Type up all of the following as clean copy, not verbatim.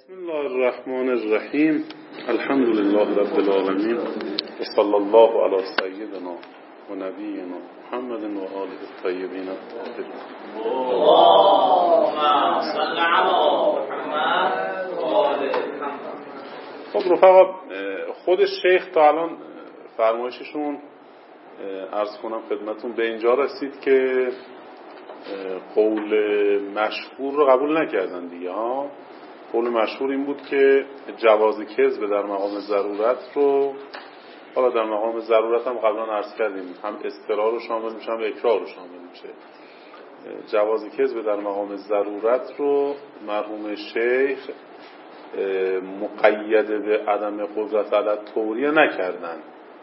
بسم الله الرحمن الرحیم. الحمد لله رب العالمین و صلی الله علی سیدنا و نبینا محمد و آله الطیبین الطاهرین. اللهم صل علی محمد و آل محمد. خب رفقا، خود شیخ تا الان فرمایششون عرض کنم خدمتون به اینجا رسید که قول مشهور رو قبول نکردن دیگه ها. قول مشهور این بود که جواز کذب در مقام ضرورت رو، حالا در مقام ضرورت هم قبلا عرض کردیم، هم اضطرار رو شامل میشه هم اکراه رو شامل میشه. جواز کذب در مقام ضرورت رو مرحوم شیخ مقید به عدم قدرت علی التوریه نکردن.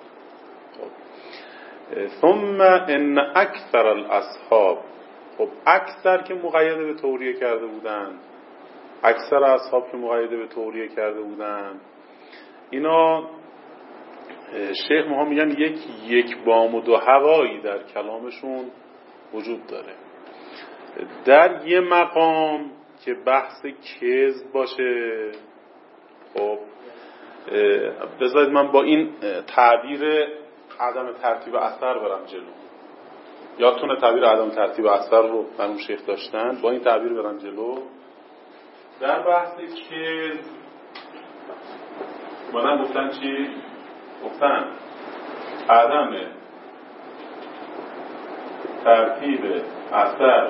ثم ان اکثر الاصحاب، خب اکثر که مقید به توریه کرده بودن، اکثر اصحاب که مقید به توریه کرده بودن، اینا شیخ ما میگن یک بام و دو هوایی در کلامشون وجود داره. در یه مقام که بحث کذب باشه، خب بذارید من با این تعبیر عدم ترتیب اثر برم جلو. یادتونه تعبیر عدم ترتیب اثر رو مرحوم شیخ داشتن؟ با این تعبیر برم جلو. در بحث کذب مادم گفتن چی؟ گفتن عدم ترتیب اثر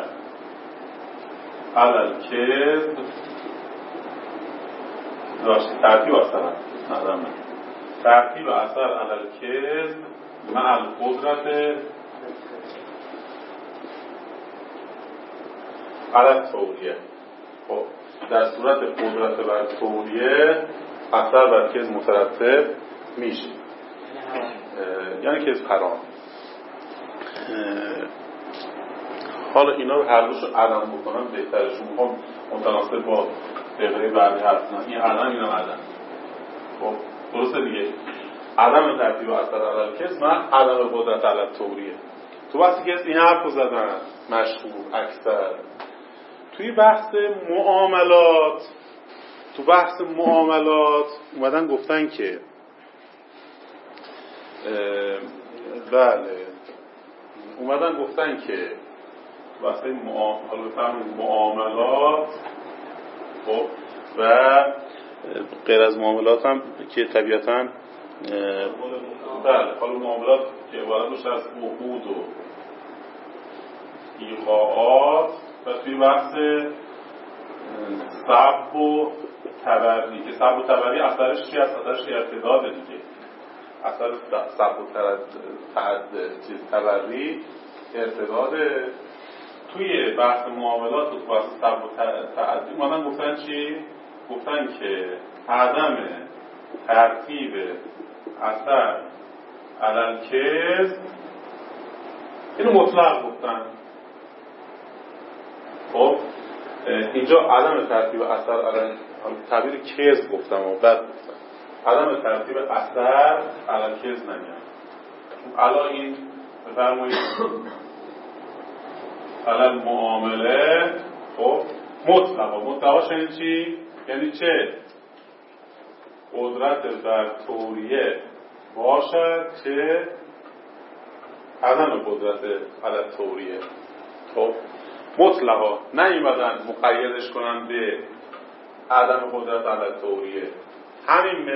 علل کذب، ترتیب اثر عدم ترتیب اثر علل کذب مع القدرت علل توریه. خب در صورت قدرت بر توریه اثر بر کذب مترتب میشه، یعنی کذب حرام. حالا اینا رو هر دوشو عدم بکنم بهترشون، میخوام متناسب با دقیقه بعدی حرف کنم. این عدم، اینم عدم. خب درسته دیگه. عدم ترتیب اثر علل کذب من عدم قدرت علی التوریه. تو بحثی که این حرف رو زدن مشهور اکثر توی بحث معاملات اومدن گفتن که اومدن گفتن که بحث معاملات، خب و غیر از معاملات هم که طبیعتاً حالا معاملات که عبارت باشه از عقود و ایقاعات و توی بحث سب و تبری، که سب و تبری اثرش چی است؟ اثرش ارتداده دیگه. اثر سب و تبری ارتداده. توی بحث معاملات و بحث سب و تعدی مانن گفتن چی؟ گفتن که عدم ترتیب اثر علل کذب، اینو مطلق گفتن. خب اینجا عدم ترتیب اثر علل، تعبیر کذب گفتم و بعد گفتم عدم ترتیب اثر علل کذب نمیاد. الان این بفرمایید علل معامله، خب مطلقا یعنی چی؟ یعنی چه قدرت بر توریه باشد چه عدم قدرت علی توریه. خب مطلقا نیومدن مقیدش کنن به عدم قدرت علی توریه. همین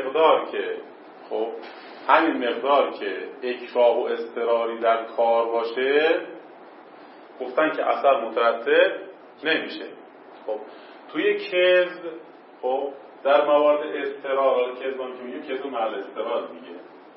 مقدار که اکراه و اضطراری در کار باشه گفتن که اثر مترتب نمیشه. خب توی کذب، خب در موارد اضطرار، کذب که میگیم کذب مع الاضطرار دیگه.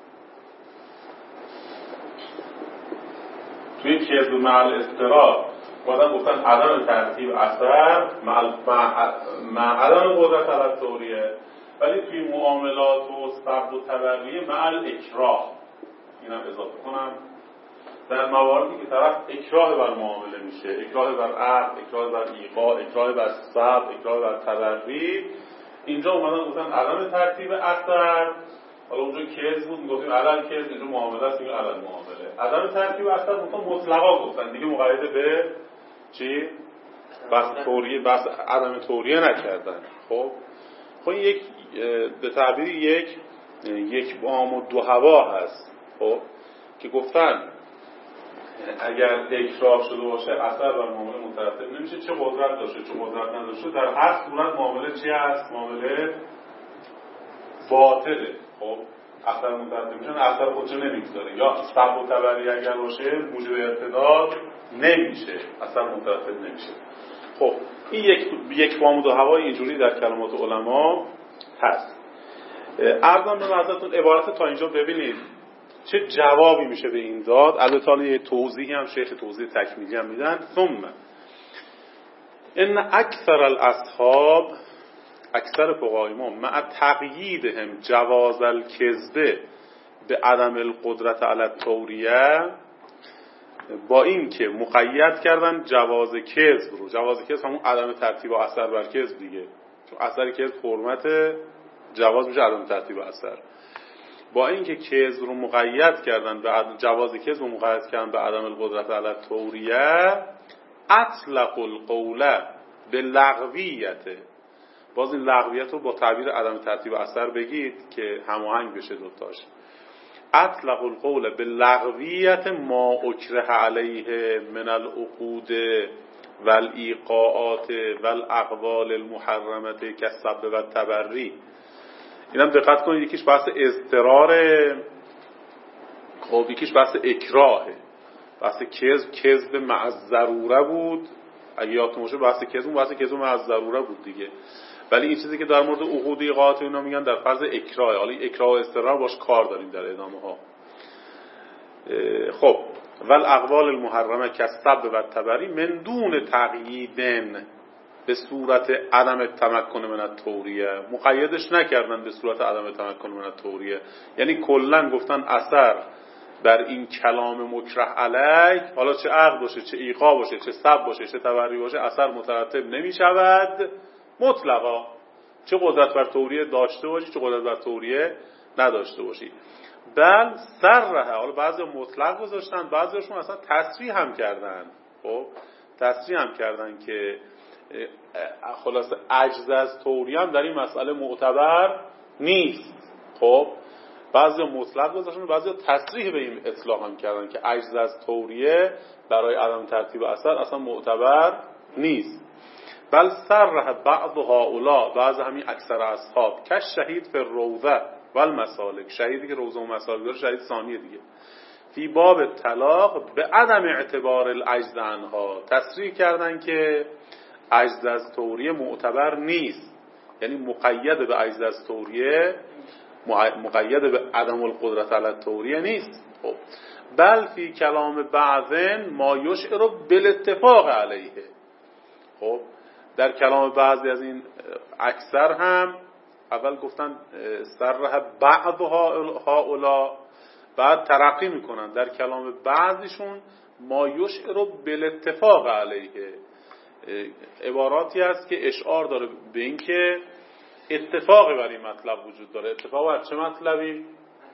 توی کذب مع الاضطرار گفتن عدم ترتیب اثر مع عدم قدرت علی التوریه، ولی توی معاملات و سب و تبریه مع الاکراه، اینم اضافه کنم، در مواردی که طرف اکراه بر معامله میشه، اکراه بر عقد، اکراه بر ایقاع، اکراه بر سب، اکراه بر تبری، اینجا اومدن گفتن عدم ترتیب اثر. حالا اونجا کذب بود میگفتیم علل کذب، اینجا معامله است میگیم علل معامله. عدم ترتیب اثر مطلقا گفتن دیگه، مقید به چی؟ بس توریه، بس عدم توریه نکردن. خب خب یک به تعبیر یک بام و دو هوا هست. خب که گفتن اگر اکراه شده باشه اثر بر معامله مترتب نمیشه، چه قدرت داشته چه قدرت نداشته، در هر صورت معامله چی هست؟ معامله باطله. خب اثر مترتب میشه، اثر خودشو نمیگذاره. یا سبب و تبری اگر باشه موجب ارتداد نمیشه، اثر مترتب نمیشه. خب این یک بام و دو هوای اینجوری در کلمات علما هست. عرضم به حضرتون عبارت تا اینجا ببینید چه جوابی میشه به این داد. البته یه توضیحی هم شیخ توضیح تکمیلی هم میدن. ثم ان اکثر الاصحاب، اکثر فقهای ما، مع تقییدهم جواز الکذب به عدم القدرت علی التوریه، با این که مقید کردن جواز کذب رو. جواز کذب همون عدم ترتیب و اثر بر کذب دیگه، چون اثر کذب حرمت، جواز میشه عدم ترتیب و اثر. با اینکه کذب رو مقید کردن به جواز کذب رو مقید کردن به عدم القدرت علی التوریه، اطلق القول به لغویت. باز این لغویت رو با تعبیر عدم ترتیب و اثر بگید که هماهنگ بشه دوتاش. اطلق القول به لغویت ما اکره علیه من العقود والایقاعات والاقوال المحرمه کالسب والتبری. اینم دقت کنید، یکیش بحث اضطراره، خب یکیش بحث اکراهه. بحث کذب مع الضروره بود، اگه یادتون باشه بحث کذب مع الضروره بود دیگه. ولی این چیزی که در مورد عقود و ایقاعات اینا میگن در فرض اکراه. حالا اکراه و اضطرار باش کار داریم در ادامه ها. خب والاقوال المحرمه کالسب والتبری من دون تقییدن به صورت عدم تمکن من التوریه. مقیدش نکردن به صورت عدم تمکن من التوریه، یعنی کلا گفتن اثر بر این کلام مکره علیه، حالا چه عقد باشه چه ایقاع باشه چه سب باشه چه تبری باشه، اثر مترتب نمی شود مطلقا، چه قدرت بر توریه داشته باشی چه قدرت بر توریه نداشته باشی. بل صرح، حالا بعضی مطلق گذاشتن، بعضیشون اصلا تصریح هم کردن. خب تصریح هم کردن که خلاصه عجز از توریه هم در این مسئله معتبر نیست. خب بعضی مطلق گذاشتن، بعضی تصریح به این اطلاق هم کردن که عجز از توریه برای عدم ترتیب اثر اصلا معتبر نیست. بل صرح بعض هؤلاء، بعض همین اکثر اصحاب، که شهید فی الروضه و المسالک، شهیدی که روضه و مسالک داره شهید ثانیه دیگه، فی باب طلاق به عدم اعتبار العجز عنها، تصریح کردن که عجز از توریه معتبر نیست، یعنی مقید به عجز از توریه، مقید به عدم القدرت علی التوریه نیست. خب بل فی کلام بعضن ما یشعر بالاتفاق علیه. خب در کلام بعضی از این اکثر هم اول گفتن صرح بعض هؤلاء، بعد ترقی میکنن در کلام بعضیشون ما یشعر بالاتفاق علیه، عباراتی است که اشعار داره به این که اتفاقی بر این مطلب وجود داره. اتفاق بر چه مطلبی؟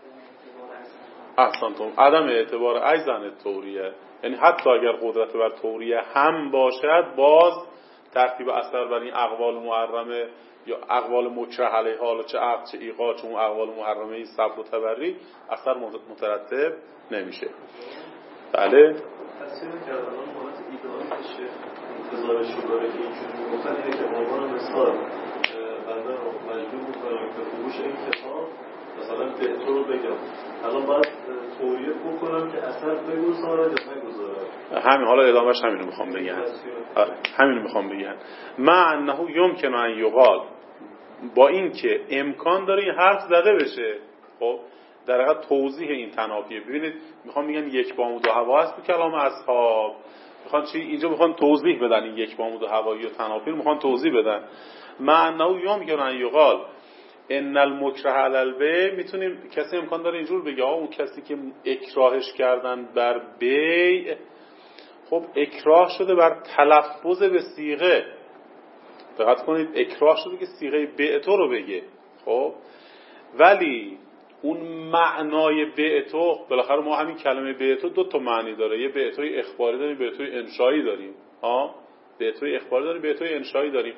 احسنتم، عدم اعتبار عجز عن التوریه، یعنی حتی اگر قدرت بر توریه هم باشد، باز ترتیب اثر بر این اقوال محرمه یا اقوال مکره علیه، حالا چه عقد چه ایقاع، چون اقوال محرمه سب و تبری اثر مترتب نمیشه. بله تصویر کردن اون حالت ایدئالی که انتظارش رو داره که اینجوری گفتن اینه که عنوان مثال بنده رو مجبور میکنم که فروش این کتاب مثلا به تو رو بگم الان باید توریه بکنم که اثر بگذارد یا نگذارد. همین، حالا ادامهش همینو میخوام بگم. آره همینو میخوام بگم. ما انه یمکن ان یقال، با این که امکان داره این حرف زده بشه. خب در حقیقت توضیح این تنافیه. ببینید میخوام میگن یک بام و دو هوا هست تو کلام اصحاب، میخوان چی اینجا میخوان توضیح بدن، این یک بام و دو هوایی و تنافی میخوان توضیح بدن. معنی یمکن ان یقال ان المکره علی البیع، میتونیم کسی امکان داره اینجور بگه اون کسی که اکراهش کردن بر بیع، خب اکراه شده بر تلفظ به صیغه. دقت کنید، اکراه شده که صیغه بیع تو رو بگه. خب ولی اون معنای بیعتو، بالاخره ما همین کلمه بیعتو دو تا معنی داره، یه بیعتوی اخباری داریم، بیعتوی انشایی داریم. بیعتوی اخباری داریم، بیعتوی انشایی داریم.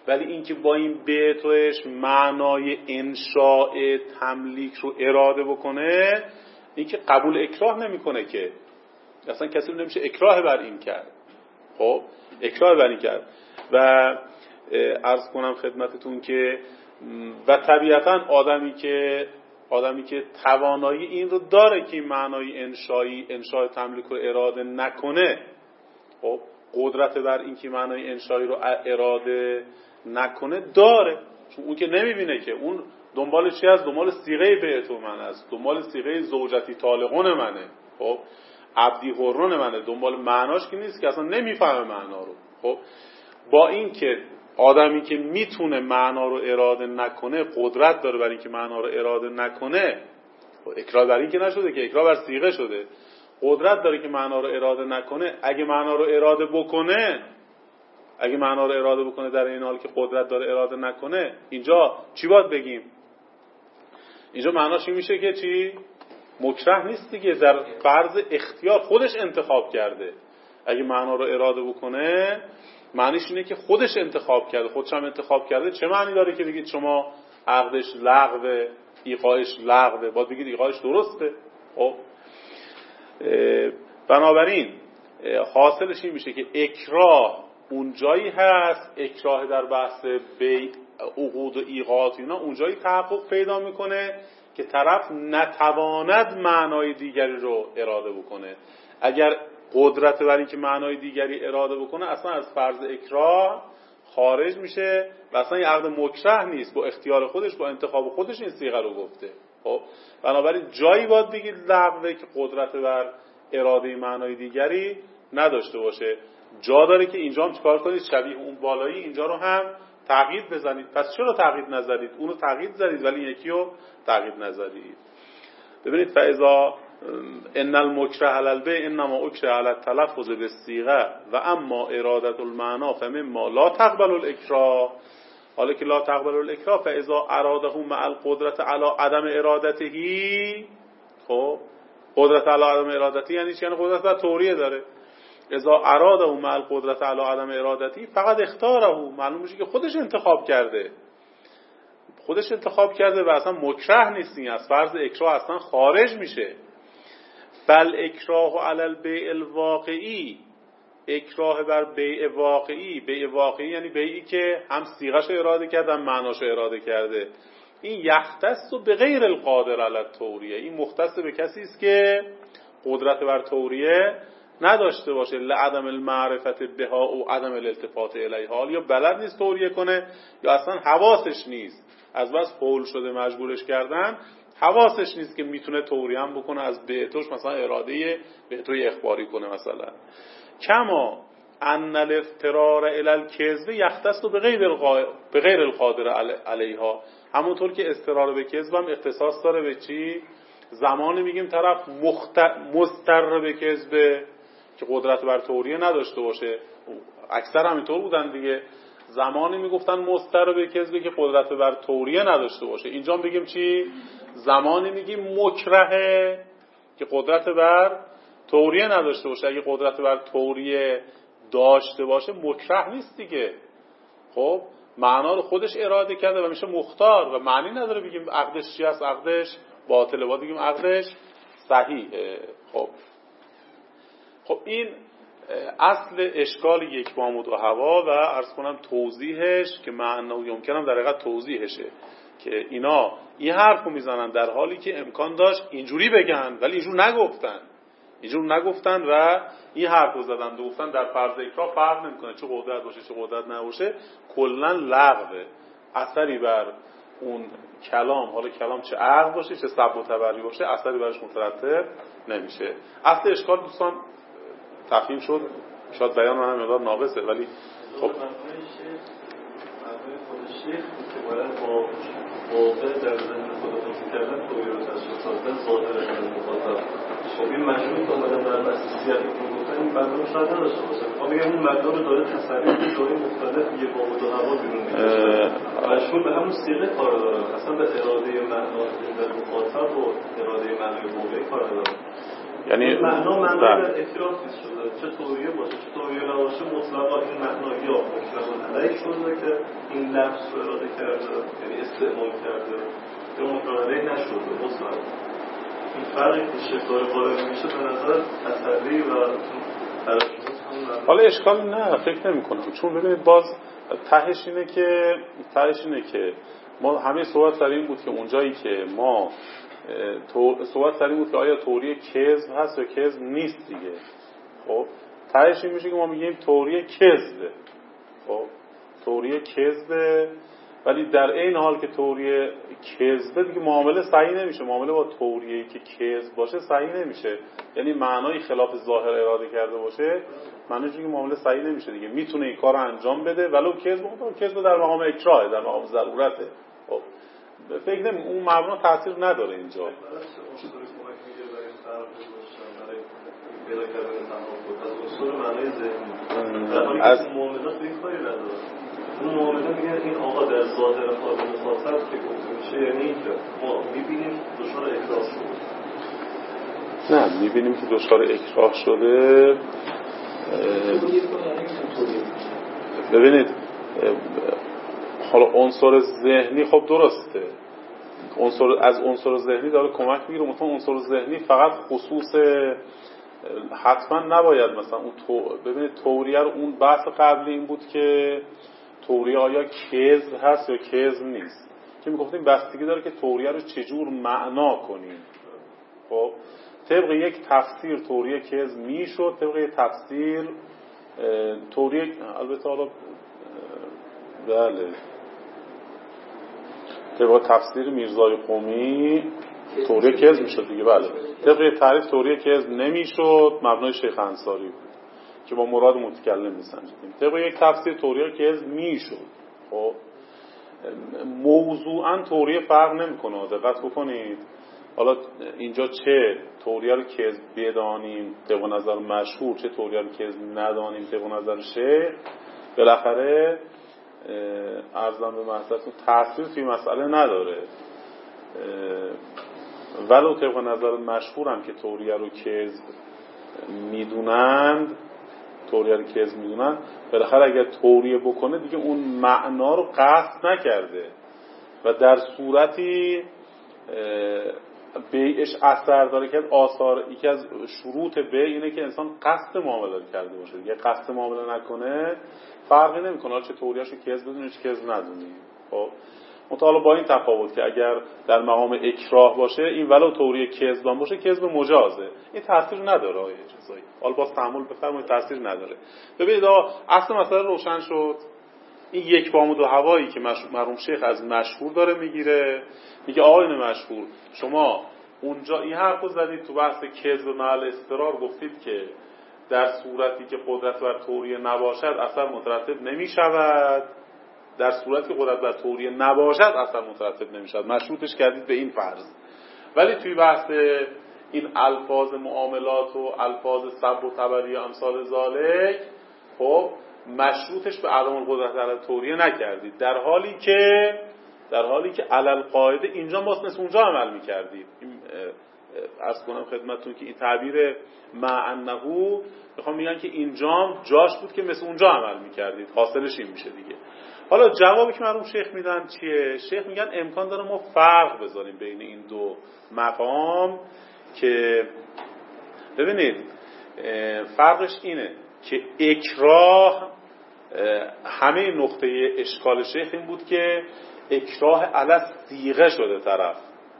ولی اینکه با این بیتوش معنای انشاء تملیک رو اراده بکنه، اینکه قبول اکراه نمیکنه که اصلا کسی رو نمیشه اکراه بر این کرد. خب اکراه بر این کرد و عرض کنم خدمتتون که و طبیعتا آدمی که توانایی این رو داره که معنای انشاء تملیک رو اراده نکنه، خب قدرت بر این که معنای انشایی رو اراده نکنه داره، چون اون که نمیبینه که اون دنبال چی است؟ دنبال صیغه بیعتو من است، دنبال صیغه زوجتی طالقون منه، خب عبدی حرون منه، دنبال معناش که نیست، که اصلا نمیفهمه معنا رو. خب با این که آدمی که میتونه معنا رو اراده نکنه، قدرت داره برای اینکه معنا رو اراده نکنه، اکراه بر این که نشده که اکراه بر صیغه شده، قدرت داره که معنا رو اراده نکنه. اگه معنا رو اراده بکنه در این حال که قدرت داره اراده نکنه، اینجا چی باید بگیم؟ اینجا معناش این میشه که چی؟ مکره نیست دیگه، در فرض اختیار خودش انتخاب کرده. اگه معنا رو اراده بکنه معنیش اینه که خودش انتخاب کرده، خودش هم انتخاب کرده. چه معنی داره که بگید شما عقدش لغوه، ایقاعش لغوه؟ باید بگید ایقاعش درسته. خب بنابراین حاصلش این میشه که اکراه اونجایی هست، اکراه در بحث بیع عقود و ایقاعات اینا اونجایی تحقق پیدا میکنه که طرف نتواند معنای دیگری رو اراده بکنه. اگر قدرت بر این که معنای دیگری اراده بکنه، اصلا از فرض اکراه خارج میشه و اصلا این عقد مکره نیست، با اختیار خودش، با انتخاب خودش این صیغه رو گفته. خب بنابراین جایی باید بگید لغوه که قدرت بر اراده معنای دیگری نداشته باشه. جا داره که اینجا هم چیکار کنید؟ شبیه اون بالایی اینجا رو هم تغییر بزنید. پس چرا تغییر نزدید؟ اونو تغییر زدید ولی یکی رو تغییر نزدید. ببینید فاذا ان المکره علی البیع انما اکره علی التلفظ بالصیغه و اما اراده المعنی فمما لا تقبل الاکراه. حالا که لا تقبل الاکراه فاذا اراده مع القدرة علی عدم ارادته. خب قدرت علی عدم ارادته یعنی چی؟ یعنی قدرت بر توریه داره. اذا اراده مع القدرة علی عدم ارادته فقط اختاره، معلوم میشه که خودش انتخاب کرده و اصلا مکره نیستی، از فرض اکراه اصلا خارج میشه. بل اکراه علی البیع الواقعی، اکراه بر بیع واقعی. بیع واقعی یعنی بیعی که هم صیغه‌شو اراده کرده هم معناشو اراده کرده. این یختص به غیر القادر علی التوریه، این مختص به کسی است که قدرت بر توریه نداشته باشه، لعدم المعرفت بها و عدم الالتفات الیها، یا بلد نیست توریه کنه یا اصلا حواسش نیست، از بس فول شده مجبورش کردن، حواسش نیست که میتونه توریه هم بکنه از بیعتوش، مثلا اراده بیعتوی اخباری کنه مثلا. کما ان الافترار الی الکذب یختص به غیر القادر علیها، همونطور که اضطرار به کذب هم اختصاص داره به چی؟ زمانی میگیم طرف مضطر به کذب که قدرت بر توریه نداشته باشه، اکثر همینطور بودن دیگه، زمانی میگفتن مضطر به کذب که قدرت بر توریه نداشته باشه. اینجا بگیم چی؟ زمانی میگیم مکرهه که قدرت بر توریه نداشته باشه. اگه قدرت بر توریه داشته باشه مکره نیست دیگه. خب معنا رو خودش اراده کرده و میشه مختار و معنی نداره بگیم عقدش چی است، عقدش باطله، باید بگیم عقدش صحیحه. خب این اصل اشکال یک بامود و هوا و عرض کنم توضیحش که معنی یمکنم در حقیقت توضیحشه که اینا این حرفو میزنن در حالی که امکان داشت اینجوری بگن ولی اینجور نگفتن و این حرفو زدن، گفتن در فرض اکراه فرق نمیکنه چه قدرت باشه چه قدرت نباشه، کلا لغوه، اثری بر اون کلام، حالا کلام چه عقل باشه چه سب و تبری باشه، اثری برش مترتب نمیشه. اصل اشکال دوستان تفهیم شد؟ شاید بیان منم مقدار ناقصه ولی خب شیخ که باید با واقع در ذهن خودتون کردن توی رو تشخیص دادن ظاهر مخاطب. خب این مجموعی که آمدن در بحثیت رو گفتن این مدار شاید نداشته باشه. خب بگم اون مدار داره تصریف به جای مختلف یه بامود و هوا بیرون میکشه، مشمول به همون صیغه کار داره، اصلا به اراده معنی در مخاطب و اراده معنی واقعی کار داره. یعنی معنا اختیار شده، چه توریه باشه چه توریه نباشه، مطلقا این معنا یا مطلقا علیه شده که این لفظ رو اراده کرده، یعنی استعمال کرده، یا مطلقا علیه نشده مطلقا. این فرقی که شکل قائل میشه به نظر اثری و حالا اشکال نه فکر نمی کنم، چون ببینید باز تهش اینه که ما همه صحبت سر این بود که اونجایی که ما صحبت سر این بود که آیا توریه کذب هست یا کذب نیست دیگه. خب تهش این میشه که ما میگیم توریه کذبه. خب توریه کذبه، ولی در این حال که توریه کذبه دیگه معامله صحیح نمیشه. معامله با توریه‌ای که کذب باشه صحیح نمیشه، یعنی معنای خلاف ظاهر اراده کرده باشه، معنیش که معامله صحیح نمیشه دیگه. میتونه این کارو انجام بده ولو کذب در مقام اکراه، در مقام ضرورته. خب فکر نمی اون مبنا تاثیر نداره اینجا. از معاملات به این کاری نداره. اون معامله میگن این آقا در ظاهر حال مخاطب که گفته میشه، یعنی که ما میبینیم دچار اکراه شده. نه میبینیم که دچار اکراه شده. ببینید حالا عنصر ذهنی خب درسته، از عنصر ذهنی داره کمک میگیره، مثلا عنصر ذهنی فقط خصوص حتما نباید مثلا اون ببینید توریه رو، اون بحث قبلی این بود که توریه آیا کذب هست یا کذب نیست، که میگفتیم بستگی داره که توریه رو چجور معنا کنیم. خب طبق یک تفسیر توریه کذب میشد، طبق یک تفسیر توریه البته حالا بله طبق تفسیر میرزای قمی توریه کذب میشد دیگه. بله طبق تعریف توریه کذب نمیشد، مبنای شیخ انصاری بود که با مراد متکلم میسنجیدیم. طبق یک تفسیر توریه کذب میشد. خب موضوعا توریه فرق نمیکنه، دقت بکنید. حالا اینجا چه توریه رو کذب بدانیم طبق نظر مشهور، چه توریه رو کذب ندانیم طبق نظر شیخ، بالاخره ارزم به محضرتون تأثیر توی مسئله نداره. ولو طبق نظر مشهورم که توریه رو کذب میدونند، بالاخره اگر توریه بکنه دیگه اون معنا رو قصد نکرده و در صورتی بیعش اثر داره که آثار یکی از شروط بیع اینه که انسان قصد معامله کرده باشه. دیگه قصد معامله نکنه فرقی نمیکنه حالا چه توریه‌شو کذب بدونی چه کذب ندونی. خب مطالعه با این تفاوت که اگر در مقام اکراه باشه این ولو توریه کذبان باشه کذب مجازه، این تاثیر نداره. آیه چیزایی حالا باز تأمل بفرمایید تاثیر نداره. ببینید اصل مسئله روشن شد. این یک بام و دو هوایی که مرحوم شیخ از مشهور داره میگیره، میگه آقایون مشهور شما اونجا این حرفو زدید تو بحث کذب محل استقرار، گفتید که در صورتی که قدرت بر توریه نباشد اثر مترتب نمیشود، در صورتی که قدرت بر توریه نباشد اثر مترتب نمیشود، مشروطش کردید به این فرض. ولی توی بحث این الفاظ معاملات و الفاظ سب و تبری امثال ذالک خب مشروطش به عدم القدرت علی توریه نکردید، در حالی که علل قاعده اینجا مثل اونجا عمل میکردید. عرض کنم خدمتتون که این تعبیر مع انه میخوام میگن که اینجا جاش بود که مثل اونجا عمل میکردید، حاصلش این میشه دیگه. حالا جوابی که مرحوم شیخ میدن چیه؟ شیخ میگن امکان داره ما فرق بذاریم بین این دو مقام، که ببینید فرقش اینه که اکراه همه نقطه اشکال شیخ این بود که اکراه علی صیغه شده، طرف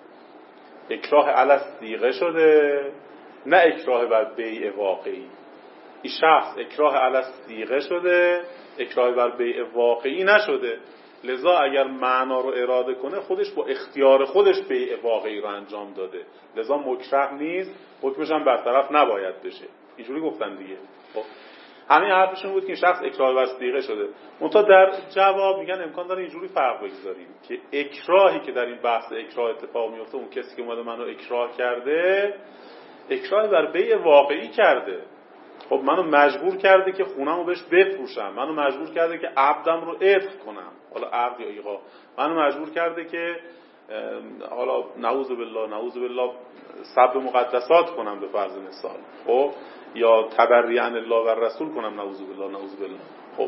اکراه علی صیغه شده نه اکراه بر بیع واقعی. این شخص اکراه علی صیغه شده، اکراه بر بیع واقعی نشده، لذا اگر معنا رو اراده کنه خودش با اختیار خودش بیع واقعی رو انجام داده، لذا مکره نیست، حکمش هم برطرف نباید بشه. اینجوری گفتن دیگه. خب همین حرفشون بود که این شخص اکراه بر صیغه شده. منتها در جواب میگن امکان داره اینجوری فرق بگذاریم که اکراهی که در این بحث اکراه اتفاق میفته، اون کسی که اومده منو اکراه کرده اکراه بر بیع واقعی کرده. خب منو مجبور کرده که خونمو بهش بفروشم، منو مجبور کرده که عبدم رو عتق کنم، حالا عقد یا ایقاع، منو مجبور کرده که حالا نعوذ بالله سب مقدسات کنم به فرض مثال، خب یا تبری عن الله و رسول کنم، نعوذ بالله. خب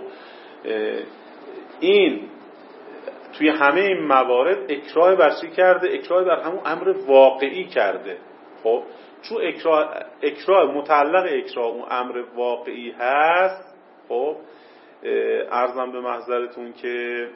این توی همه این موارد اکراه بر چی کرده؟ اکراه بر همون امر واقعی کرده. خب چون اکراه متعلق اکراه اون امر واقعی هست، خب عرضم به محضرتون که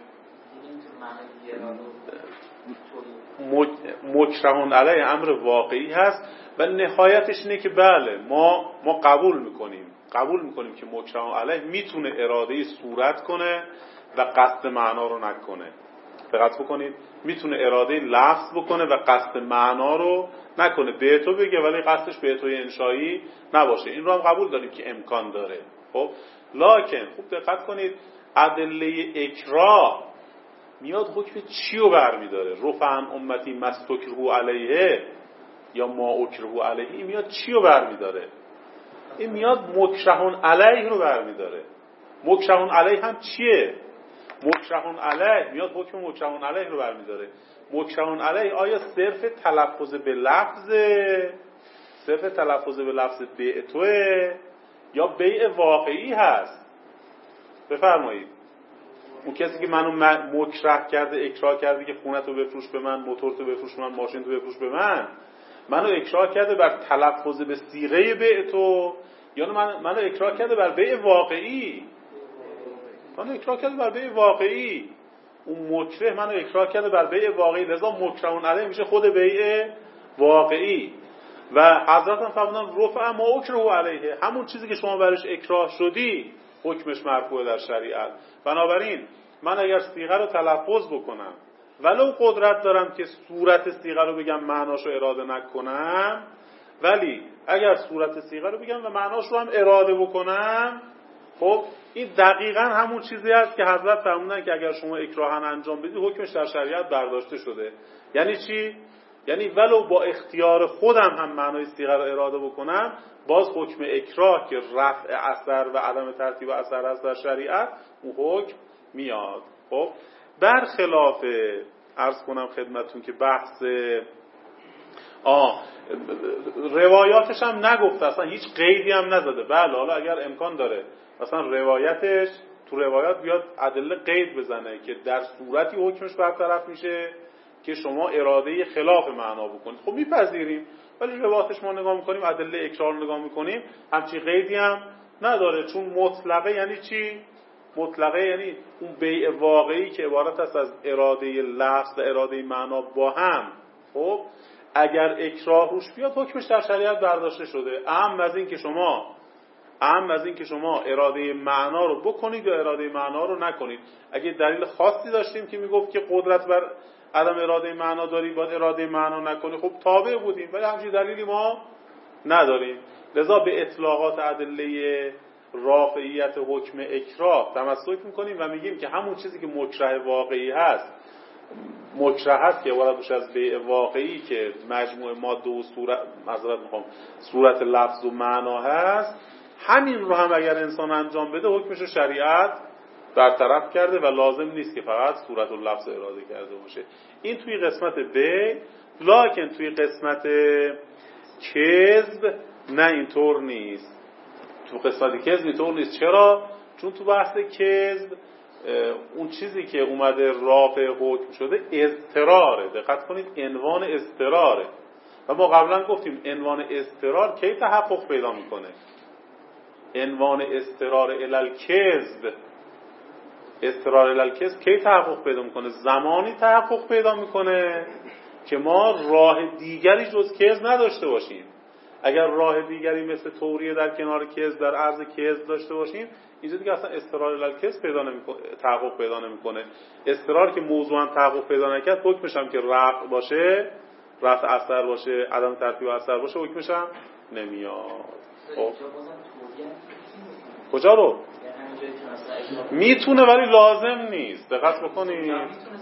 مکرهون علیه امر واقعی هست و نهایتش اینه که بله ما قبول میکنیم که مکرهون علیه میتونه ارادهی صورت کنه و قصد معنا رو نکنه. دقت بکنید، میتونه اراده لفظ بکنه و قصد معنا رو نکنه، به تو بگه ولی قصدش به توی انشایی نباشه. این رو هم قبول داریم که امکان داره. خب لکن خوب دقت کنید، ادله اکراه میاد حکم چی رو برمیداره؟ رفع عن امتی ما استکرهوا علیه یا ما اکرهوا علیه، این میاد چی رو برمیداره؟ این میاد مکرهون علیه رو برمیداره. مکرهون علیه هم چیه؟ مکرهون علیه میاد حکم مکرهون علیه رو برمیداره. مکرهون علیه آیا صرف تلفظ به لفظ بیع توه یا بیع واقعی هست؟ بفرمایید. اون کسی که منو مکره کرده، اکراه کرده که خونه تو بفروش به من، موتور تو بفروش به من، ماشین تو بفروش به منو اکراه کرده بر تلفظ به صیغه بیع تو یا منو اکراه کرده بر بیع واقعی؟ منو اکراه کرده بر بیع واقعی. اون مکره منو اکراه کرده بر بیع واقعی، لذا مکرهون علیه میشه خود بیع واقعی. و حضرت هم فرمودن رفع ما اکرهوا علیه، همون چیزی که شما برش اکراه شدی حکمش مرفوع در شریعت. بنابراین من اگر صیغه رو تلفظ بکنم ولو قدرت دارم که صورت صیغه رو بگم معناش رو اراده نکنم، ولی اگر صورت صیغه رو بگم و معناش رو هم اراده بکنم، خب این دقیقاً همون چیزی است که حضرت فرمودن که اگر شما اکراهن انجام بدید حکمش در شریعت برداشته شده. یعنی چی؟ یعنی ولو با اختیار خودم هم معنای صیغه رو اراده بکنم، باز حکم اکراه که رفع اثر و عدم ترتیب اثر است در شریعت، اون حکم میاد. خب برخلاف عرض کنم خدمتون که بحث روایاتش هم نگفته، اصلا هیچ قیدی هم نزده. بله حالا اگر امکان داره مثلا روایتش تو روایات بیاد ادله قید بزنه که در صورتی حکمش برطرف میشه که شما اراده خلاف معنا بکنید، خب میپذیریم. ولی روایاتش ما نگاه میکنیم، ادله اکرار نگاه میکنیم، همچین قیدی هم نداره. چون مطلقه یعنی چی؟ مطلقه یعنی اون بیع واقعی که عبارت است از اراده لفظ و اراده معنا با هم. خب اگر اکراه روش بیاد حکمش در شریعت برداشته شده. اهم از این که شما اراده معنا رو بکنید یا اراده معنا رو نکنید. اگه دلیل خاصی داشتیم که میگفت که قدرت بر عدم اراده معنا داری باید اراده معنا نکنی، خب تابع بودیم، ولی همچین دلیلی ما نداریم. لذا به اطلاقات ادله رافعیت حکم اکراه تمسک میکنیم و میگیم که همون چیزی که مکره واقعی هست، مکره هست که عبارت باشه از بیع واقعی که مجموع ماده و صورت لفظ و معنا هست، همین رو هم اگر انسان انجام بده حکمش شریعت برطرف کرده و لازم نیست که فقط صورت و لفظ اراده کرده باشه. این توی قسمت ب. لکن توی قسمت کذب نه اینطور نیست. تو قسمت کذب اینطور نیست. چرا؟ چون تو بحث کذب اون چیزی که اومده رافع حکم شده اضطراره. دقت کنید، عنوان اضطراره و ما قبلا گفتیم عنوان اضطرار کی تحقق پیدا میکنه؟ عنوان اضطرار الالکذب، اضطرار الالکذب کی تحقق پیدا میکنه؟ زمانی تحقق پیدا میکنه که ما راه دیگری جز کذب نداشته باشیم. اگر راه دیگری مثل توریه در کنار کذب در عرض کذب داشته باشیم، اینجا دیگه اصلا اضطرار الالکذب تحقق پیدا نمیکنه. اضطرار که موضوعا تحقق پیدا نکرد حکمش هم که رفع باشه، رفع اثر باشه، عدم ترتیب اثر باشه، حکمش هم نمیاد. خب کجا رو؟ میتونه ولی لازم نیست. دقت بکنید.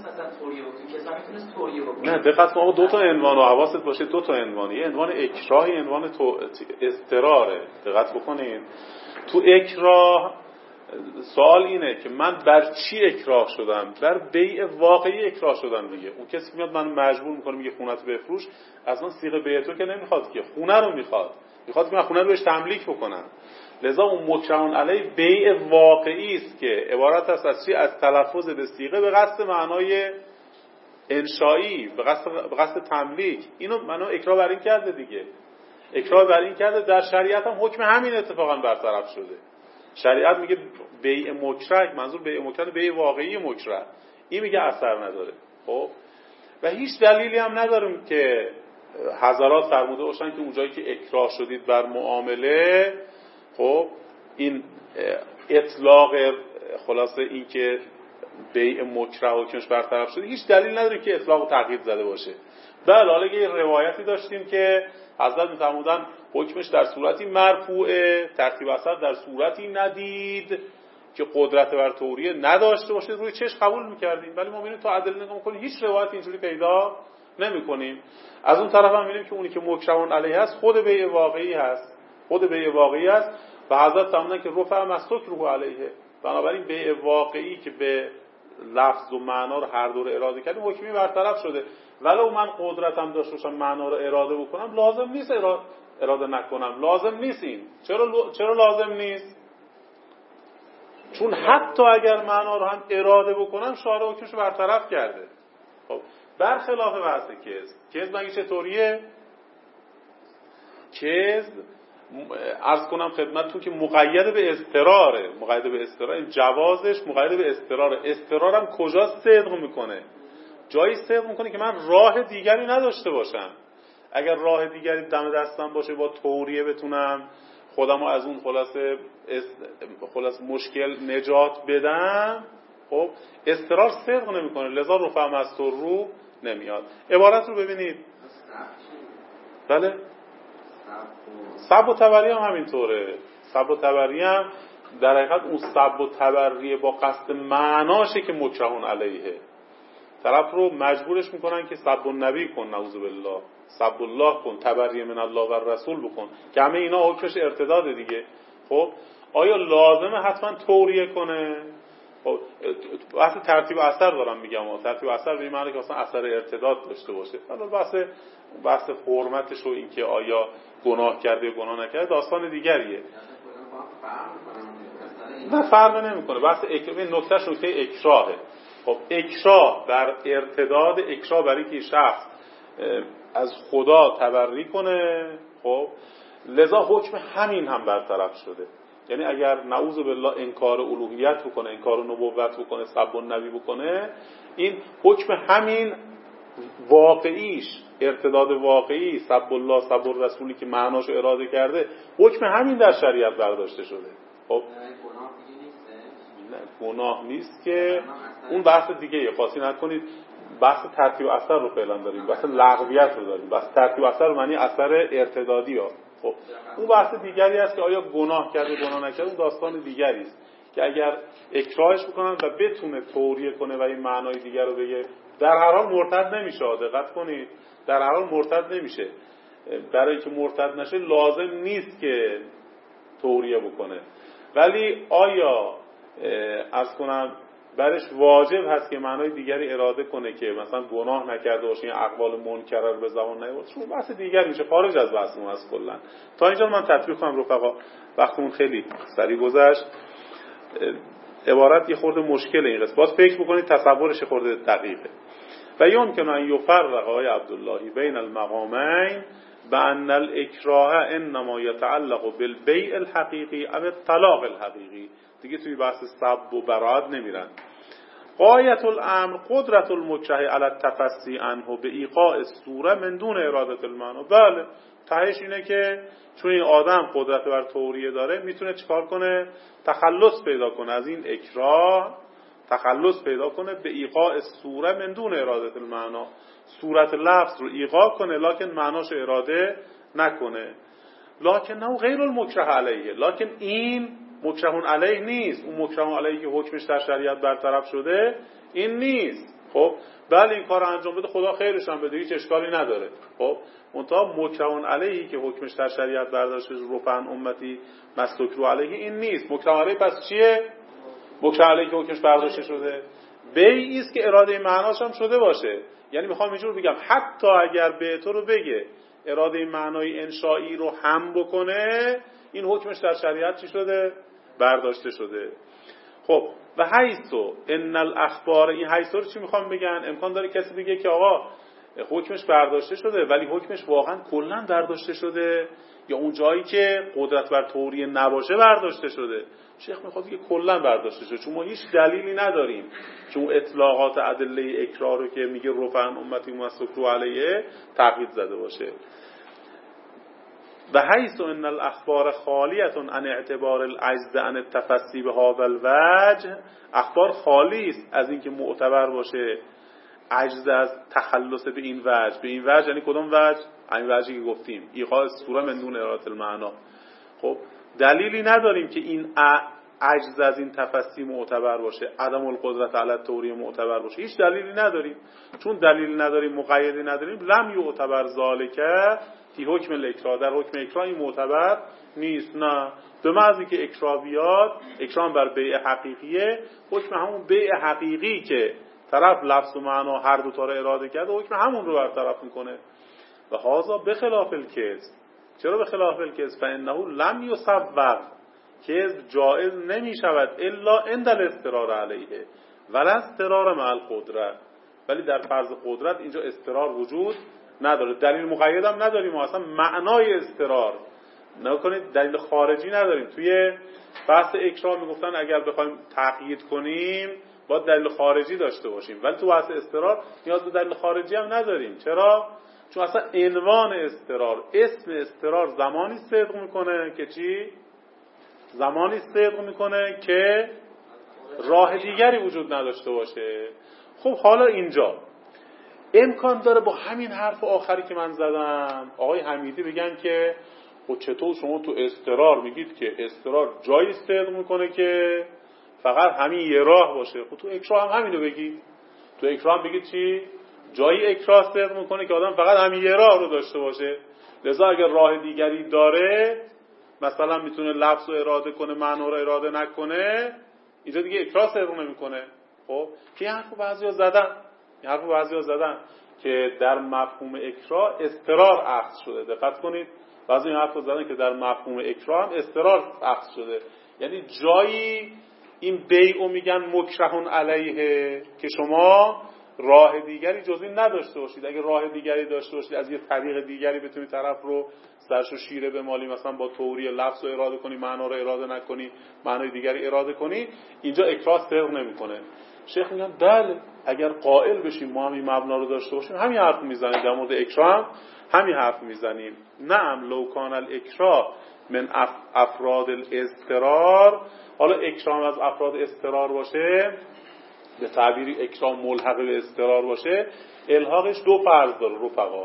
نه دقت کن، دو تا عنوان و حواست باشه، دو تا عنوان، یه عنوان اکراه، یه عنوان اضطراره. دقت بکنید، تو اکراه سوال اینه که من بر چی اکراه شدم؟ بر بیع واقعی اکراه شدم دیگه. اون کسی که میاد من مجبور میکنه میگه خونه‌تو بفروش، اصلا صیغه بیع تو که نمیخواد، که خونه رو میخواد که من خونه رو بهش تملیک بکنم. لذا اون مکرهون علیه بیع واقعی است که عبارت است از چی؟ از تلفظ به صیغه به قصد معنای انشایی، به قصد تملیک. اینو منو اکراه بر این کرده دیگه. اکراه بر این کرده. در شریعت هم حکم همین اتفاقا برطرف شده. شریعت میگه بیع مکره، منظور بیع مکره بیع واقعی مکره، این میگه اثر نداره. خب و هیچ دلیلی هم نداریم که حضرات فرموده باشن که اونجایی که اکراه شدید بر معامله، خب این اطلاق خلاصه این که بیع مکره حکمش برطرف شده، هیچ دلیل نداره که اطلاق و تقیید زده باشه. بله، حالا یه روایتی داشتیم که حضرت می‌فرمودن حکمش در صورتی مرفوعه، ترتیب اثر در صورتی ندید که قدرت بر توریه نداشته باشه، روی چشم قبول می‌کردیم. ولی ما می‌بینیم تا ادله نگاه می‌کنیم هیچ روایت اینجوری پیدا نمی‌کنیم. از اون طرف هم می‌بینیم که اونی که مکرهون علیه هست خود بیع واقعی هست، و حضرت فرمودن که رفع مستکره علیه. بنابراین بیع واقعی که به لفظ و معنا رو هر دور اراده کردیم حکمی برطرف شده. ولو من قدرتم داشته باشم معنا رو اراده بکنم، لازم نیست اراده نکنم. لازم نیست این. چرا لازم نیست؟ چون حتی اگر معنا رو هم اراده بکنم، شارع حکمش رو برطرف کرده. خب برخلاف بحث کذب مگه چطوریه؟ کذب عرض کنم خدمتتون که مقید به اضطراره. این جوازش مقید به اضطراره. اضطرارم کجا صدق میکنه؟ جایی صدق میکنه که من راه دیگری نداشته باشم. اگر راه دیگری دم دستم باشه با توریه بتونم خودمو از اون خلاص مشکل نجات بدم، خب اضطرار صدق نمیکنه، لذا رفع مستکره نمیاد. عبارت رو ببینید. بله، سب و تبری هم همینطوره. سب و تبری هم در حقیقت اون سب و تبری با قصد معناشه که مکرهون علیه. طرف رو مجبورش میکنن که سب النبی کن، نعوذ بالله، سب الله کن، تبری من الله و رسول بکن، که همه اینا حکمش ارتداد دیگه. خب آیا لازمه حتما توریه کنه؟ خب بحث ترتیب اثر دارم میگم. ترتیب اثر به این معنی که اصلا اثر ارتداد داشته باشه. حالا بحث حرمتش و این که آیا گناه کرده یا گناه نکرده داستان دیگریه. نه فرق نمیکنه. بحث نکتهش نکته اکراهه. خب اکراه بر ارتداد، اکراه برای که شخص از خدا تبری کنه، خب لذا حکم همین هم برطرف شده. یعنی اگر نعوذ بالله انکار الوهیت بکنه، انکار نبوت بکنه، سب النبی بکنه، این حکم همین واقعیش، ارتداد واقعی، سب الله سب الرسولی که معناشو اراده کرده، حکم همین در شریعت برداشته شده. خب گناه نیست که اون بحث دیگه خاصی نکنید. بحث ترتیب اثر رو فعلا داریم، بحث لغویت رو داریم. بحث ترتیب اثر معنی اثر ارتدادی ها. خب اون بحث دیگری است که آیا گناه کرده گناه نکرده، اون داستان دیگری است که اگر اکراهش بکنن و بتونه توریه کنه و این معنای دیگر رو بگه، در هر حال مرتد نمیشه. دقت کنید، در هر حال مرتد نمیشه. برای که مرتد نشه لازم نیست که توریه بکنه. ولی آیا عرض کنم برش واجب هست که معنای دیگری اراده کنه که مثلا گناه نکرده باشه، این اقوال منکره رو به زبان نیاورده؟ چون بحث دیگر میشه، خارج از بحثمون از کلا. تا اینجا من تطبیق کنم رفقا، وقتمون خیلی سریع گذشت. عبارت یه خورده مشکل این قسمت، باز فکر بکنید تصورش خورده دقیقه. و یمکن ان یفرق آقای عبداللهی بین المقامین بان الاکراه انما یتعلق بالبیع الحقیقی او الطلاق الحقیقی. دیگه توی بحث سب و برات نمیرن. غایت الامر قدرت المکره علی التفصی عنه به ایقاع الصوره من دون اراده المعنی. بله، تهش اینه که چون این آدم قدرت بر توریه داره، میتونه چیکار کنه؟ تخلص پیدا کنه از این اکراه، تخلص پیدا کنه به ایقاع الصوره من دون اراده المعنی، صورت لفظ رو ایقاع کنه لکن معناش اراده نکنه. لکن نه غیر المکره علیه، لکن این مکرهون علیه نیست. اون مکرهون علیه که حکمش در شریعت برطرف شده این نیست. خب بله این کار انجام بده، خدا خیرش هم بده، هیچ اشکالی نداره. خب منتها مکرهون علیهی که حکمش در شریعت برداشته رفعن امتی مسلوک رو علیه این نیست. مکرهون علیه پس چیه؟ مکرهون علیه که حکمش برداشته شده بیعی است که اراده معناش هم شده باشه. یعنی میخوام اینجور بگم حتی اگر به تو رو بگه اراده معنای انشایی رو هم بکنه، این حکمش در شریعت چی شده؟ برداشته شده. خب و حیثو ان الاخبار، این حیثو رو چی میخوام بگن؟ امکان داره کسی بگه که آقا حکمش برداشته شده ولی حکمش واقعا کلا برداشته شده، یا اون جایی که قدرت بر توریه نباشه برداشته شده. شیخ میخواد که کلا برداشته شده، چون ما هیچ دلیلی نداریم که اون اطلاقات ادله اکرار رو که میگه رفعن امتی مسلوک رو علیه تقیید زده باشه. و حیث ان الاخبار خالیه عن اعتبار العجز عن التفصی به هذا الوجه، اخبار خالی است از اینکه معتبر باشه عجز از تخلص به این وجه. به این وجه یعنی کدوم وجه؟ همین وجهی که گفتیم ایقاع صوره من دون اراده المعنا. خب دلیلی نداریم که این عجز از این تفصی معتبر باشه، عدم القدرت علی التوریه معتبر باشه. هیچ دلیلی نداریم. چون دلیلی نداریم، مقیدی نداریم، لم یعتبر ذالک فی حکم الاکراه، در حکم اکراه این معتبر نیست. نه، به محض که اکراه بیاد، اکراه بر بیع حقیقیه، حکم همون بیع حقیقی که طرف لفظ و معنا هر دو تا رو اراده کرده، حکم همون رو برطرف میکنه. و هذا بخلاف الکذب. چرا بخلاف الکذب؟ فانه لم یصور، کذب جائز نمی شود الا عند الاضطرار علیه ولا اضطرار مع القدرت. ولی در فرض قدرت اینجا اضطرار وجود نداره. دلیل مقید هم نداریم، اصلا معنای اضطرار نکنید، دلیل خارجی نداریم. توی بحث اکراه میگفتن اگر بخوایم تقیید کنیم باید دلیل خارجی داشته باشیم، ولی تو بحث اضطرار نیاز به دلیل خارجی هم نداریم. چرا؟ چون اصلا عنوان اضطرار، اسم اضطرار زمانی صدق میکنه که چی؟ زمانی صدق میکنه که راه دیگری وجود نداشته باشه. خب حالا اینجا امکان داره با همین حرف آخری که من زدم آقای حمیدی بگن که خب چطور شما تو اضطرار میگید که اضطرار جایی صدق میکنه که فقط همین یه راه باشه؟ خب تو اکراه هم همینو بگید. تو اکراه هم بگید چی؟ جایی اکراه صدق میکنه که آدم فقط همین یه راه رو داشته باشه. لذا اگر راه دیگری داره، مثلا میتونه لفظ رو اراده کنه، معنا رو اراده نکنه، اینجا دیگه اکراه صدق نمیکنه. خب این حرفو بعضیا زدن که در مفهوم اکراه اضطرار اخذ شده. دقت کنید، بعضی این حرفو زدن که در مفهوم اکراه هم اضطرار اخذ شده. یعنی جایی این بیعو میگن مکرهون علیه که شما راه دیگری جز این نداشته باشید. اگه راه دیگری داشته باشید، از یه طریق دیگری بتونید طرف رو سرشو شیره بمالی، مثلا با توری لفظ رو اراده کنی، معنا رو اراده نکنی، معنای دیگری اراده کنی، اینجا اکراه صدق نمیکنه. شیخ میگن بله، اگر قائل بشیم ما همین مبنا رو داشته باشیم همین حرف میزنیم در مورد اکراه، همین حرف میزنیم. نعم لو کان الاکراه من افراد الاضطرار. حالا اکرام از افراد اضطرار باشه، به تعبیری اکرام ملحق به اضطرار باشه، الحاقش دو فرض داره رفقا.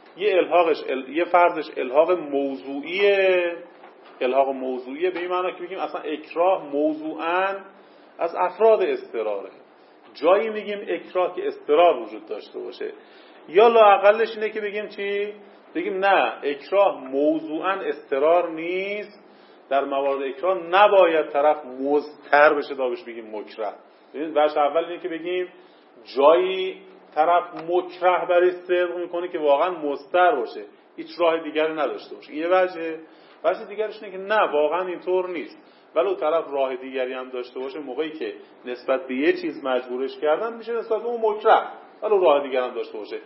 یه فرضش الحاق موضوعیه. الحاق موضوعیه به این معنی که بگیم اصلا اکراه موضوعاً از افراد اضطراره. جایی میگیم اکراه که اضطرار وجود داشته باشه. یا لااقلش اینه که بگیم چی؟ بگیم نه، اکراه موضوعاً اضطرار نیست، در موارد اکراه نباید طرف مضطر بشه تا بهش بگیم مکره. ببینید بحث اول اینه که بگیم جایی طرف مکره برای صدق میکنه که واقعا مضطر باشه، هیچ راه دیگری نداشته باشه. یه وجه دیگرش اینه که نه، واقعا اینطور نیست، ولو طرف راه دیگری هم داشته باشه، موقعی که نسبت به یه چیز مجبورش کردن میشه نسبت به اون مکره، ولو راه دیگری هم داشته باشه.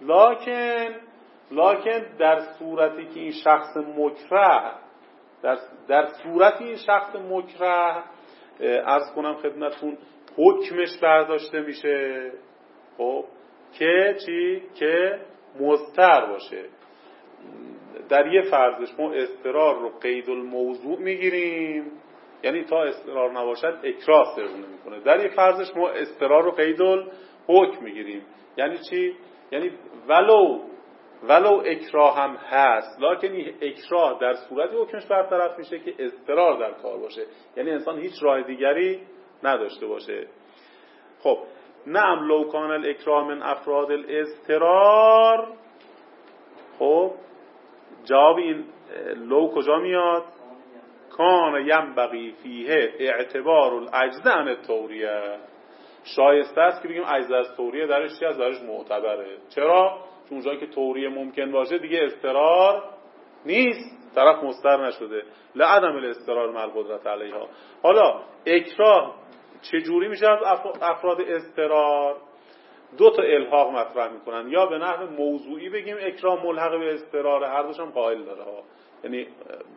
لکن در صورتی که این شخص مکره، در صورتی این شخص مکره، عرض کنم خدمتون، حکمش برداشته میشه، خب که چی؟ که مضطر باشه. در یه فرضش ما اضطرار رو قید الموضوع میگیریم، یعنی تا اضطرار نباشد اکراه صدق نمیکنه. در یه فرضش ما اضطرار رو قید الحکم میگیریم، یعنی چی؟ یعنی ولو اکراه هم هست، لکن اکراه در صورتی حکمش برطرف میشه که اضطرار در کار باشه، یعنی انسان هیچ راه دیگری نداشته باشه. خب نعم لو کان الاکراه من افراد الاضطرار. خب جواب این لو کجا میاد؟ کان ینبغی فیه اعتبار العجز عن التوریه. شایسته است که بگیم عجز از توریه درش چی از درش معتبره. چرا؟ چون جایی که توریه ممکن باشه دیگه اضطرار نیست، طرف مضطر نشده. لعدم الاضطرار مع القدرت علیها. حالا اکراه چجوری میشه از افراد اضطرار؟ دو تا الحاق مطرح میکنن، یا به نحو موضوعی بگیم اکراه ملحق به اضطرار، هر دوش هم قائل داره ها، یعنی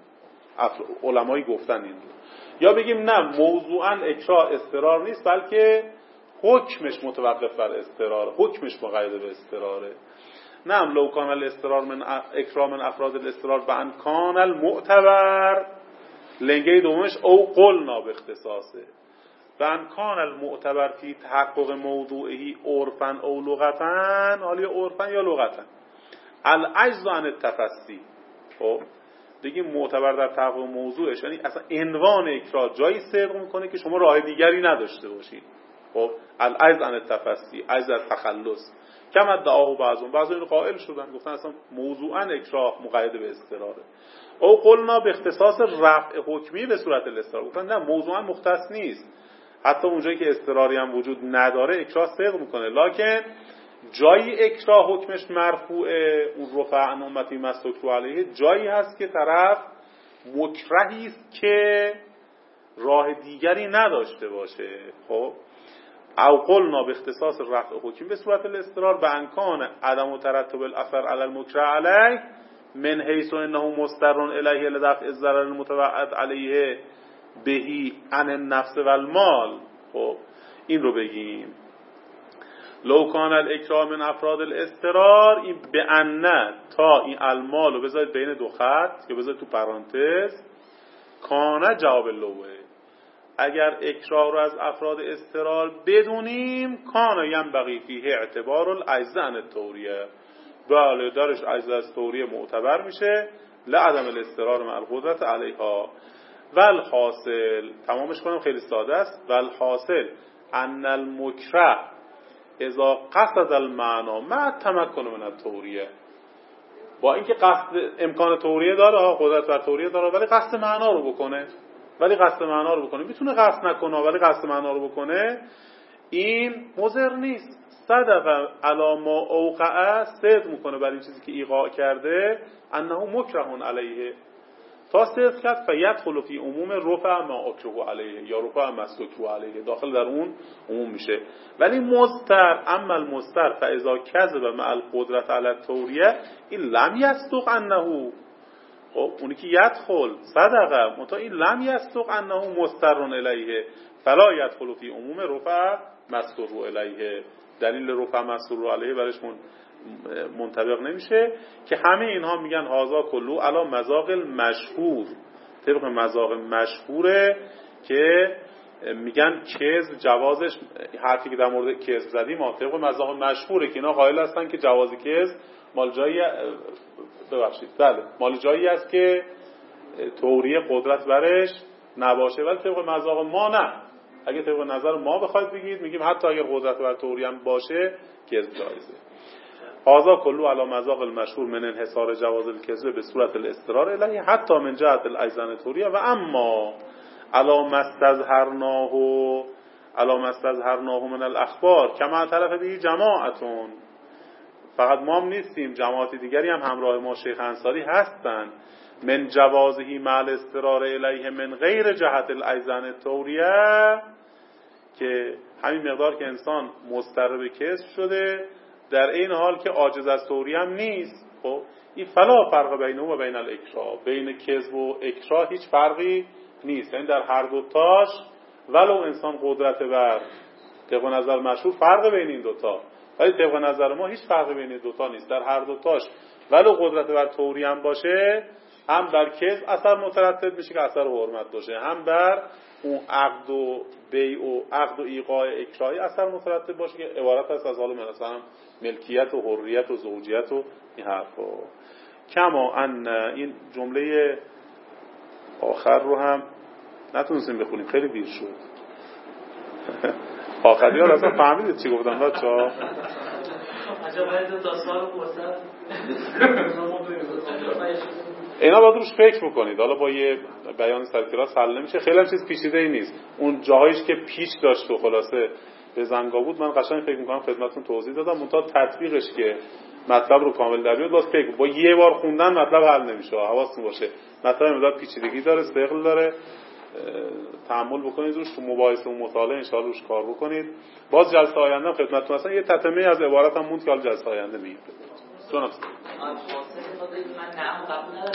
علمایی گفتن این دو. یا بگیم نه موضوعا اکراه اضطرار نیست بلکه حکمش متوقف بر اضطرار، حکمش مقید به اضطراره. نعم لو کان الاضطرار من اکراه من افراد الاضطرار بان کان المعتبر. لنگه دومش او قلنا به اختصاصه بان کان المعتبر فی تحقق موضوعی عرفا او لغتا. حالا یا عرفا یا لغتا العجز عن التفصیل. خب بگیم معتبر در تحقق موضوعش یعنی اصلا عنوان اکراه جایی صدق میکنه که شما راه دیگری نداشته باشید. خب العجز عن التفصیل، عجز از تخلص. کما ادعاه بعضی اینو قائل شدن، گفتن اصلا موضوعا اکراه مقید به اضطراره. او قلنا به اختصاص رفع حکمی به صورت الاضطرار. گفتن نه موضوعا مختص نیست، حتی اونجایی که اضطراری هم وجود نداره اکراه صدق میکنه، لکن جایی اکراه حکمش مرفوعه، اون رفع عن امتی مستکرو علیه، جایی هست که طرف مکرهی است که راه دیگری نداشته باشه. خب او قلنا به اختصاص رفع حکم به صورت الاضطرار به امکان عدم ترتب الاثر علی المکره علیه من حیث انه مضطر الیه لدفع الضرر المتوعد علیه بهی عن النفس و المال. خب این رو بگیم لو کان الاکراه من افراد الاضطرار، این به ان تا این المال رو بذارید بین دو خط یا بذارید تو پرانتز، کان جواب لوه. اگر اکراه رو از افراد اضطرار بدونیم کان ینبغی فیه اعتبار العجز عن التوریه. بله درش عجز از توریه معتبر میشه لعدم الاضطرار مع القدرت علیها. والحاصل تمامش کنم خیلی ساده است. والحاصل ان المکره اذا قصد المعنا مع تمکن من التوریه، با اینکه قصد امکان توریه داره، قدرت بر توریه داره، ولی قصد معنا رو بکنه، میتونه قصد نکنه ولی قصد معنا رو بکنه، این مضر نیست. صدق علی ما اوقع، صدق میکنه برای این چیزی که ایقاع کرده، انه مکره علیه، تا صدق کرد فیدخل فی عموم رفع ما اکره علیه یا رفع مستکره علیه، داخل در اون عموم میشه. ولی مضطر، اما المضطر فاذا کذب مع القدرت علی التوریه این لم یصدق انه، خب اونی که یدخل صدقه متا این لم یصدق انه مضطر الیه فلا یدخل فی عموم رفع مستکره علیه، دلیل رفع مستکره علیه برش منطبق نمیشه. که همه اینها میگن هازا کلو علا مذاق المشهور، طبق مذاق مشهوره که میگن کذب جوازش، حرفی که در مورد کذب زدیم طبق مذاق مشهوره که اینا قائل هستن که جواز کذب مال جایی است که توریه قدرت برش نباشه، ولی طبق مذاق ما نه. اگه طبق نظر ما بخواید بگید میگیم حتی اگر قدرت بر توریه هم باشه کذب جایزه. هذا کلو علی مذاق المشهور من انحصار جواز الکذب به صورت الاضطرار الیه حتی من جهت العجز عن توریه و اما علی ما استظهرناه من الاخبار کما طرف به جماعتون، فقط ما هم نیستیم، جماعت دیگری هم همراه ما شیخ انصاری هستند، من جوازهی مع الاضطرار الیه من غیر جهت العجز عن توریه، که همین مقدار که انسان مضطر به کذب شده در این حال که عاجز از توریه هم نیست. خب این فلا فرق بینه و بین الاکراه، بین کذب و اکراه هیچ فرقی نیست، یعنی در هر دوتاش ولو انسان قدرت بر طبق نظر مشهور فرق بین این دوتا، ولی طبق نظر ما هیچ فرقی بین این دوتا نیست، در هر دوتاش ولو قدرت بر توریه هم باشه هم بر کذب اثر مترتب میشه که اثر حرمت باشه، هم بر اون عقد و بیع و عقد و ایقاع اکراهی اثر مترتب باشه که عبارت است از حال مثلا ملکیت و حریت و زوجیت و این حرفا. کما ان این جمله آخر رو هم نتونستیم بخونیم، خیلی دیر شد. آخری ها اصلا فهمیدید چی گفتم بچه‌ها؟ عجب داستان پرسر اینا باید روش فکر بکنید. حالا با یه بیان سرکلاس حل نمیشه، خیلی هم چیز پیچیده ای نیست. اون جاهایش که پیچ داشت و خلاصه به زنگا بود من قشنگ فکر میکنم خدمتتون توضیح دادم. منتها تطبیقش که مطلب رو کامل در بیاد باز فکر با یه بار خوندن مطلب حل نمیشه. حواستون باشه مطلب مدت پیچیدگی داره، ثقل داره، تأمل بکنید روش، تو مباحثه و مطالعه ان شاءالله روش کار بکنید. باز جلسه آینده خدمتتون مثلا یه تتمه از عباراتم موند که حالا جلسه آینده میگم. جونم من نه قبول ندارم